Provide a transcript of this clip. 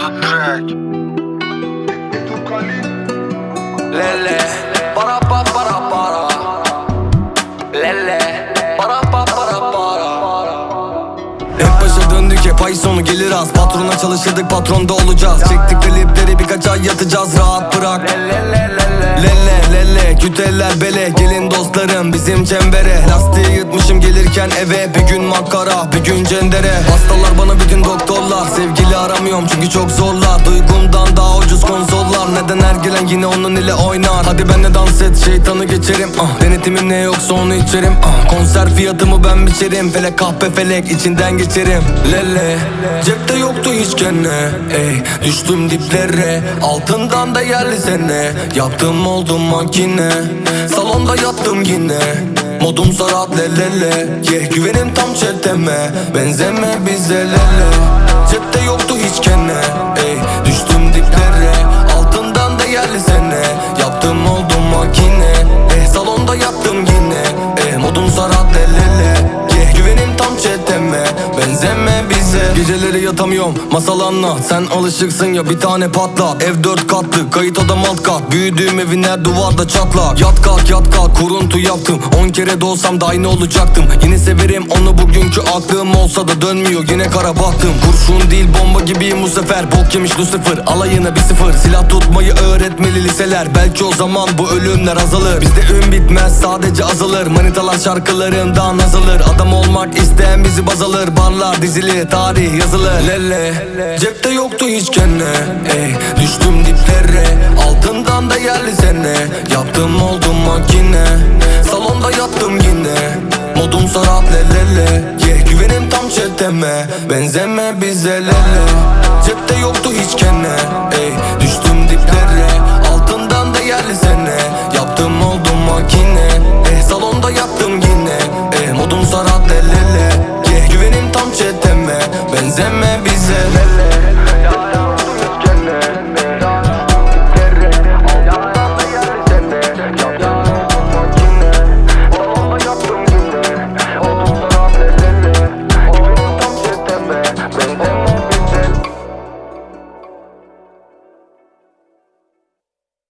the track. Lele, para pa para para. Lele, para pa para para. En başa döndük hep ay sonu gelir az. Patrona çalışırdık patronda olacağız. Çektik klipleri birkaç ay yatacağız, rahat bırak. Lele lele küteler bele, gelin dostlarım bizim çembere. Lastiği yırtmışım gelirken eve, bir gün makara bir gün cendere. Hastalar bana bütün doktorlar, sevgili aramıyorum çünkü çok zorlar. Duygumdan daha ucuz konsollar, neden her gelen yine onun ile oynar. Hadi benle dans et, şeytanı geçerim. Denetimim ne yoksa onu içerim. Konser fiyatımı ben biçerim, felek kahpe felek içinden geçerim. Lele cepte yoktu hiç kene, ey düştüm diplere, altından da yerli sene. Yaptım oldum makine, salonda yattım yine. Modum sarat lelele, yeah, güvenim tam çeteme, benzeme bize lele. Cepte yoktu hiç kene, ey düştüm diplere, altından da yerli sene. Yaptım oldum makine, salonda yattım yine. Modum sarat lelele, yeah, güvenim tam çeteme, benzeme bize. Geceleri yatamıyorum, masal anlat. Sen alışıksın ya bir tane patlat. Ev 4 katlı, kayıt odam alt kat. Büyüdüğüm evin her duvarda çatlak. Yat kalk kuruntu yaptım. 10 kere doğsam da aynı olacaktım. Yine severim onu, bugünkü aklım olsa da dönmüyor, yine kara baktım. Kurşun değil bomba gibiyim bu sefer. Bok yemiş Lucifer, alayına 1-0. Silah tutmayı öğretmeli liseler, belki o zaman bu ölümler azalır. Bizde ün bitmez sadece azalır. Manitalar şarkılarımdan azalır. Adam olmak isteyen bizi baz alır. Barlar dizili, tarih yazılır. Lele cepte yoktu hiç kene, ey düştüm diplere, altından da yerli sene. Yaptım oldum makine, salonda yattım yine. Modum sarat lelele, yeah, güvenim tam çeteme, benzeme bize lele. Cepte yoktu hiç kene, ey